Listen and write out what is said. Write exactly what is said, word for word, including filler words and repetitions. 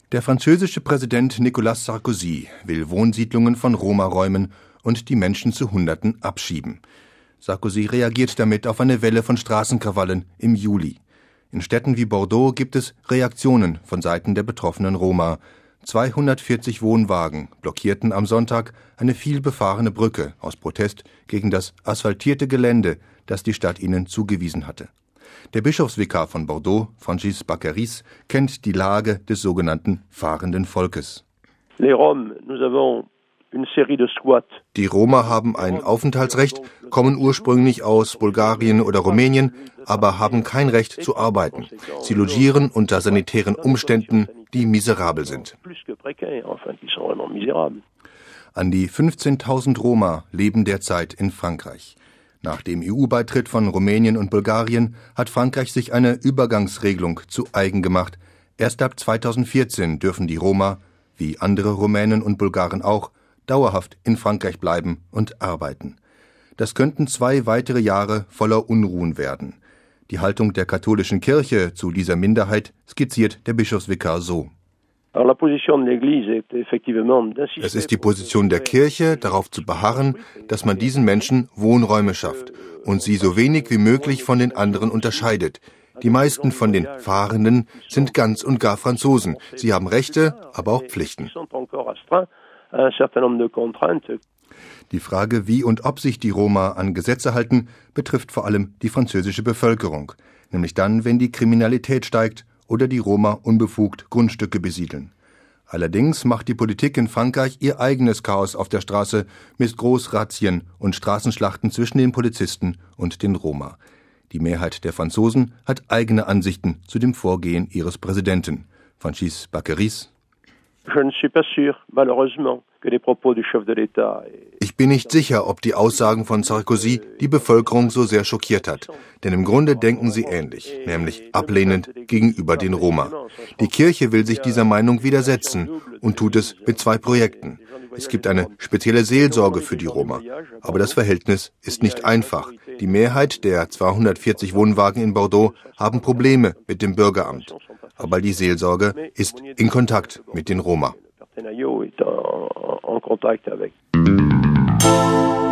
Der französische Präsident Nicolas Sarkozy will Wohnsiedlungen von Roma räumen und die Menschen zu Hunderten abschieben. Sarkozy reagiert damit auf eine Welle von Straßenkrawallen im Juli. In Städten wie Bordeaux gibt es Reaktionen von Seiten der betroffenen Roma. zweihundertvierzig Wohnwagen blockierten am Sonntag eine vielbefahrene Brücke aus Protest gegen das asphaltierte Gelände, das die Stadt ihnen zugewiesen hatte. Der Bischofsvikar von Bordeaux, Francis Baccaris, kennt die Lage des sogenannten fahrenden Volkes. Die Roma haben ein Aufenthaltsrecht, kommen ursprünglich aus Bulgarien oder Rumänien, aber haben kein Recht zu arbeiten. Sie logieren unter sanitären Umständen, die miserabel sind. An die fünfzehntausend Roma leben derzeit in Frankreich. Nach dem E U-Beitritt von Rumänien und Bulgarien hat Frankreich sich eine Übergangsregelung zu eigen gemacht. Erst ab zweitausendvierzehn dürfen die Roma, wie andere Rumänen und Bulgaren auch, dauerhaft in Frankreich bleiben und arbeiten. Das könnten zwei weitere Jahre voller Unruhen werden. Die Haltung der katholischen Kirche zu dieser Minderheit skizziert der Bischofsvikar so. Es ist die Position der Kirche, darauf zu beharren, dass man diesen Menschen Wohnräume schafft und sie so wenig wie möglich von den anderen unterscheidet. Die meisten von den Fahrenden sind ganz und gar Franzosen. Sie haben Rechte, aber auch Pflichten. Die Frage, wie und ob sich die Roma an Gesetze halten, betrifft vor allem die französische Bevölkerung. Nämlich dann, wenn die Kriminalität steigt oder die Roma unbefugt Grundstücke besiedeln. Allerdings macht die Politik in Frankreich ihr eigenes Chaos auf der Straße mit Großrazzien und Straßenschlachten zwischen den Polizisten und den Roma. Die Mehrheit der Franzosen hat eigene Ansichten zu dem Vorgehen ihres Präsidenten. Francis Baccaris. Ich bin nicht sicher, ob die Aussagen von Sarkozy die Bevölkerung so sehr schockiert hat. Denn im Grunde denken sie ähnlich, nämlich ablehnend gegenüber den Roma. Die Kirche will sich dieser Meinung widersetzen und tut es mit zwei Projekten. Es gibt eine spezielle Seelsorge für die Roma. Aber das Verhältnis ist nicht einfach. Die Mehrheit der zweihundertvierzig Wohnwagen in Bordeaux haben Probleme mit dem Bürgeramt. Aber die Seelsorge ist in Kontakt mit den Roma. En contact avec.